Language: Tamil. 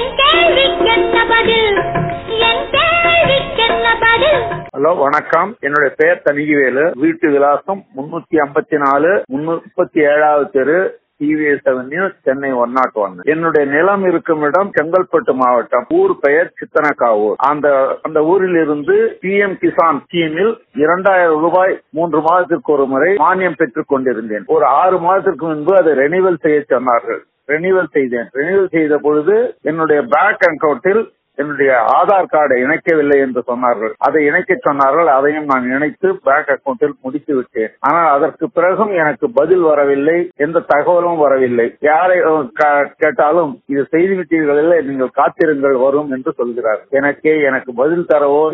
ஹலோ, வணக்கம். என்னுடைய பெயர் தனிகிவேலு. வீட்டு விலாசம் 354 37வது தெரு, டிவிஎஸ் அவென்யூ, சென்னை 101. என்னுடைய நிலம் இருக்கும் இடம் செங்கல்பட்டு மாவட்டம். ஊர் பெயர் சித்தனக்காவூர். அந்த ஊரில் இருந்து PM கிசான் ஸ்கீமில் 2000 ரூபாய் 3 மாதத்திற்கு ஒரு முறை மானியம் பெற்றுக் கொண்டிருந்தேன். ஒரு 6 மாதத்திற்கு முன்பு அதை ரெனிவல் செய்ய சொன்னார்கள். ரெனிவல் செய்தேன். ரெனிவல் செய்த பொழுது என்னுடைய பேங்க் அக்கவுண்டில் என்னுடைய ஆதார் கார்டை இணைக்கவில்லை என்று சொன்னார்கள். அதை இணைக்க சொன்னார்கள். அதையும் நான் இணைத்து பேங்க் அக்கவுண்டில் முடித்து விட்டேன். ஆனால் அதற்கு பிறகும் எனக்கு பதில் வரவில்லை, எந்த தகவலும் வரவில்லை. யாரை கேட்டாலும் இது செய்துவிட்டீர்கள், நீங்கள் காத்திருங்கள், வரும் என்று சொல்கிறார். எனக்கு பதில் தரவோ